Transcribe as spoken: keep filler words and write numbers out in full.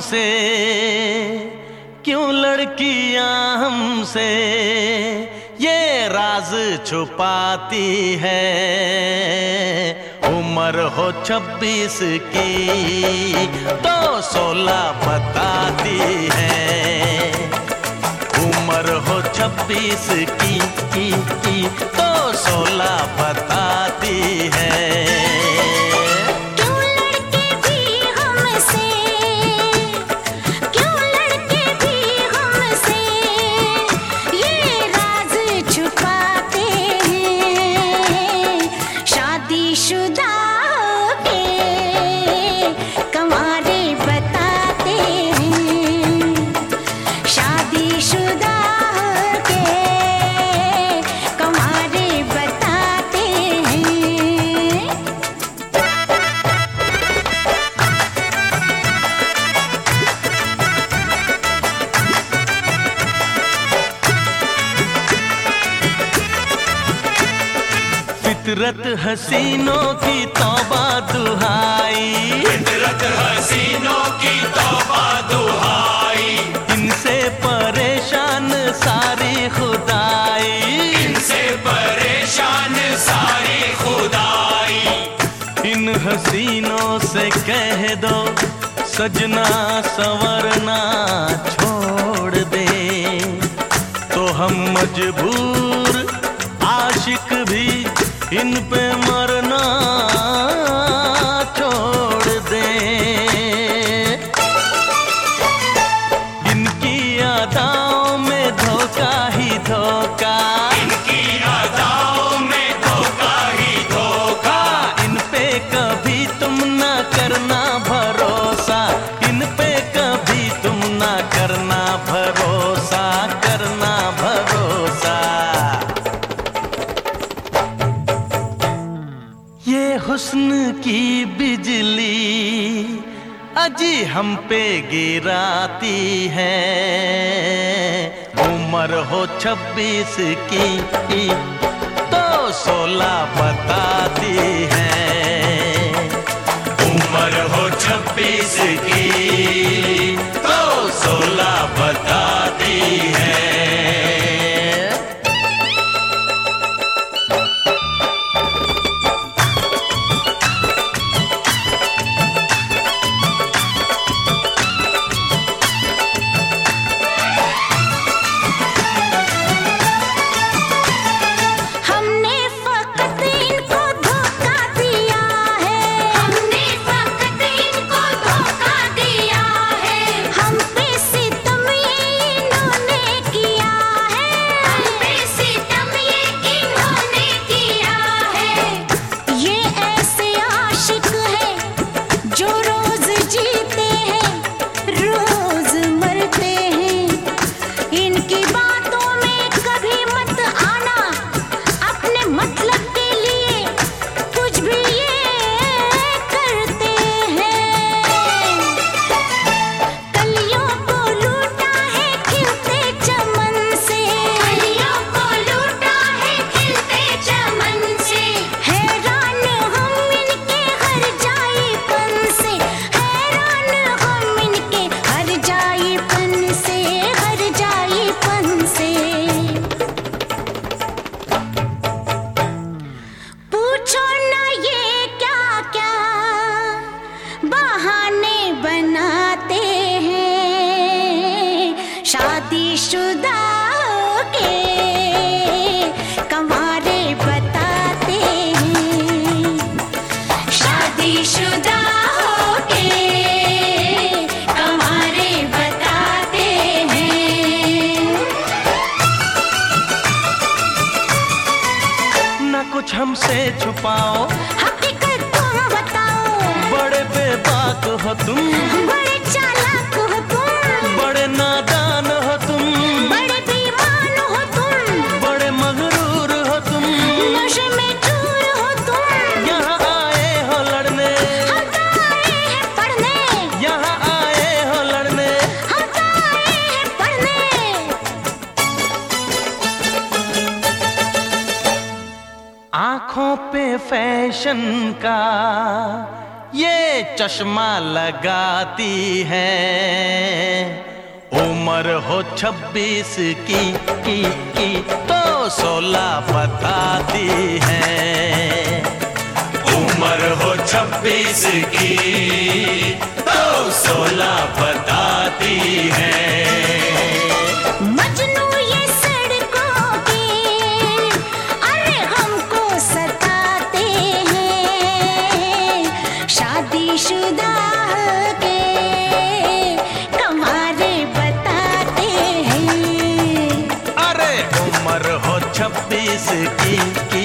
हमसे, क्यों लड़कियां हमसे ये राज छुपाती है। उम्र हो छब्बीस की तो सोलह बताती है। उम्र हो छब्बीस की, की, की तो सोलह बताती है। फितरत हसीनों की तौबा दुहाई, फितरत हसीनों की तौबा दुहाई। इनसे परेशान सारी खुदाई, इनसे परेशान सारी खुदाई। इन हसीनों से कह दो सजना संवरना छोड़ दे, तो हम मजबूर आशिक भी इन पे मरना छोड़ दे। इनकी अदाओं में धोखा ही धोखा, इनकी अदाओं में धोखा ही धोखा। इन पे कभी तुम ना करना भरोसा, इन पे कभी तुम ना करना भरोसा, करना भरोसा। ये हुस्न की बिजली अजी हम पे गिराती है। उम्र हो छब्बीस की तो सोलह बताती है। उम्र हो छब्बीस की तो सोलह बताती है। शादीशुदा के कंवारे बताते हैं, शादीशुदा के कंवारे बताते हैं। ना कुछ हमसे छुपाओ, हकीकत तुम बताओ, बड़े बेबाक हो तुम, बड़े चालाक हो तुम, बड़े नादान हो तुम, बड़े बेईमान हो तुम, बड़े मगरूर हो तुम, नशे में चूर हो तुम। यहाँ आए हो लड़ने, हम तो आए हैं पढ़ने, यहाँ आए हो लड़ने, हम तो आए हैं पढ़ने। आंखों पे फैशन का ये चश्मा लगाती है। उम्र हो छब्बीस की की की तो सोलह बताती है। उम्र हो छब्बीस की तो सोलह बताती है। मजनू ये सड़कों के अरे हमको सताते हैं। शादीशुदा के कमारे बताते हैं। अरे उम्र हो छब्बीस की की